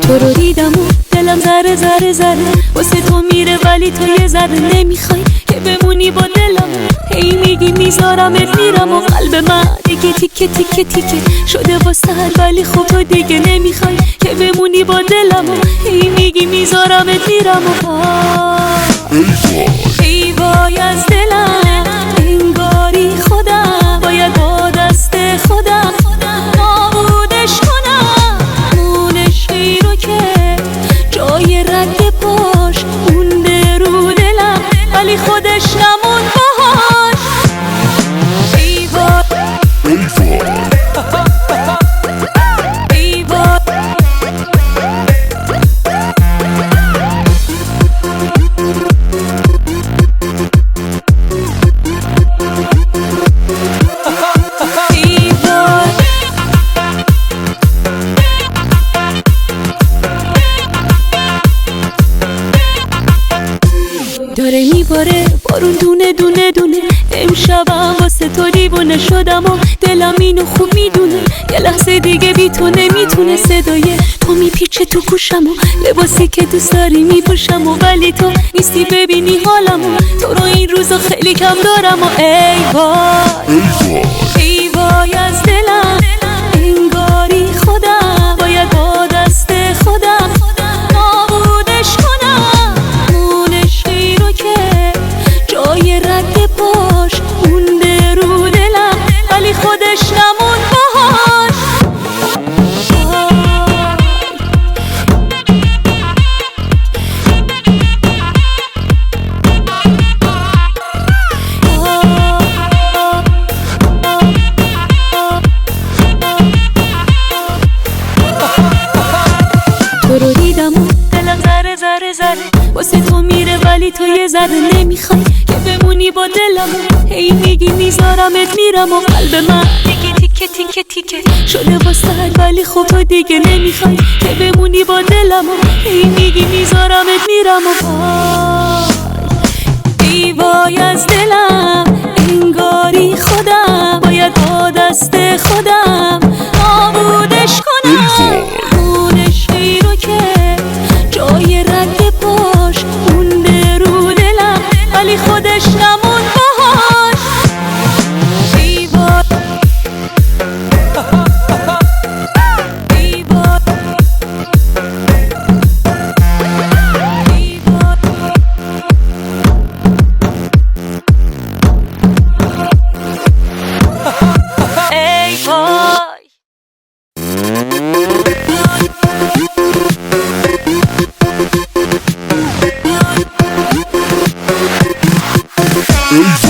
تو رو دیدم و دلم ذره ذره ذره واسه تو میره، ولی تو یه ذره نمیخوای که بمونی با دلم. هی میگی میذارمت میرم و قلب من دیگه تیکه تیکه تیکه شده واسه هر، ولی خب تو دیگه نمیخوای که بمونی با دلم. هی میگی میذارمت میرم و ای وای از دلم، انگاری خودم باید با دست خودم نابودش کنم. اون عشقی رو که جای رد پاش مونده رو دلم، ولی خودش نمون باهاش. ای وای ای وای داره میباره بارون دونه دونه دونه. امشبم واسه تو دیوونه شدم و دلم اینو خوب میدونه. یه لحظه دیگه بی تو نمیتونه. صدای تو میپیچه تو گوشم و لباسی که دوست داری میپوشم و ولی تو نیستی ببینی حالم و تو رو این روزا خیلی کم دارم. و ای وای ای وای از دلم، انگاری خودم باید با دست خودم نابودش کنم. اون عشقی رو که جای رد پاش مونده رو دلم، ولی خودش نمون باهاش. تو رو دیدم و دلم ذره ذره ذره واسه تو میره، ولی تو یه ذره نمیخوای که بمونی با دلم. هی میگی میذارمت میرم و قلب من دیگه تیکه تیکه تیکه شده واسه هر، ولی خب تو دیگه نمیخوای که بمونی با دلم. هی میگی میذارمت میرم و ای وای از دلم، انگاری خودم باید با دست خودم نابودش کنم. اون عشقی رو که جای رد پاش مونده رو دلم، ولی خودش نمون باهاش. ای وای ای وای ای وای.